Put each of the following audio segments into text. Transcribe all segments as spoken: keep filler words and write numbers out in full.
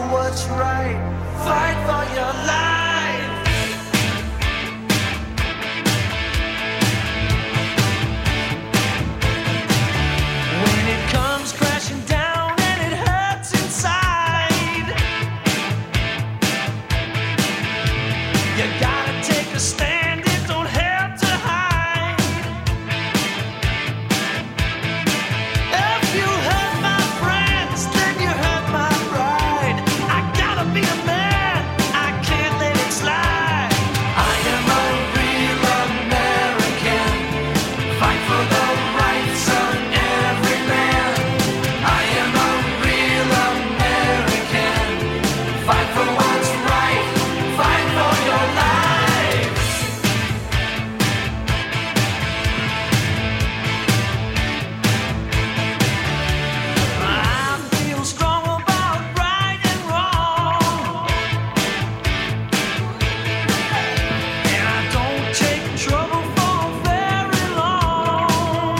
what's right. Fight for your life. When it comes crashing down and it hurts inside, you gotta take a stand. It don't have to hide. If you hurt my friends, then you hurt my pride. I gotta be a man, I can't let it slide. I am a real American, fight for the rights of every man. I am a real American, fight for what's right, fight for your life. I feel strong about right and wrong, and I don't take trouble for very long.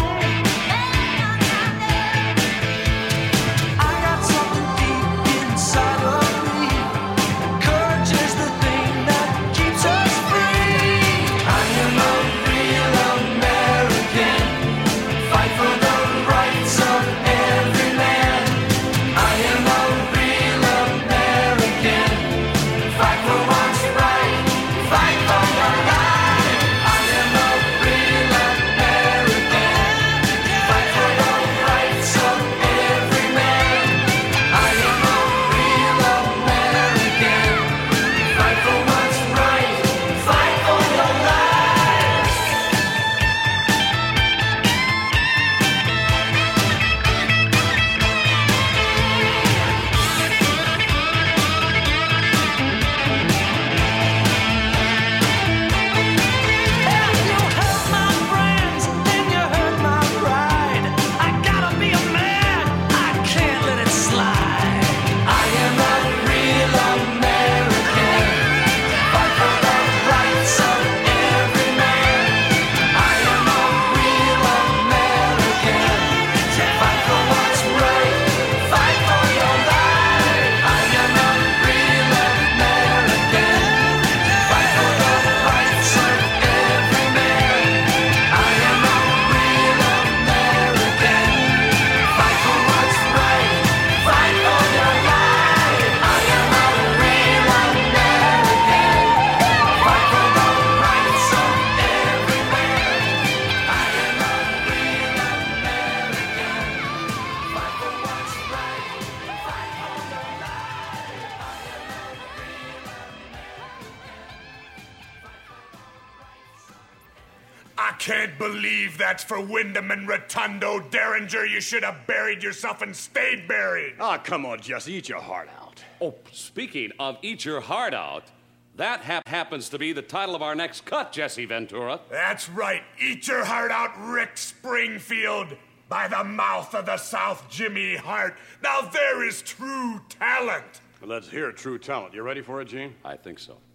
I got something deep inside of me. Courage is the thing that keeps us free. I am a real American, fight for the rights of every man. I am a real American, fight for what's right, fight for your life. I am a real American, fight for the rights of every man. I am a real American, fight for what's right, fight for your life. If you hurt my friends, then you hurt my pride. I gotta be a man, I can't let it slide. I am a real American, fight for the rights of every man. I am a real American, fight for what's right, fight for your life. I am a real American, fight for the rights of every man. I am a real American, fight for what's right, fight for your life. I am a real American, fight for the rights of every man. I am a real American, fight for what's right, fight for your I can't believe that's for Wyndham and Rotundo. Derringer, you should have buried yourself and stayed buried. Ah, come on, Jesse, eat your heart out. Oh, speaking of Eat Your Heart Out, that hap- happens to be the title of our next cut, Jesse Ventura. That's right. Eat your heart out, Rick Springfield. By the mouth of the South, Jimmy Hart. Now there is true talent. Let's hear true talent. You ready for it, Gene? I think so.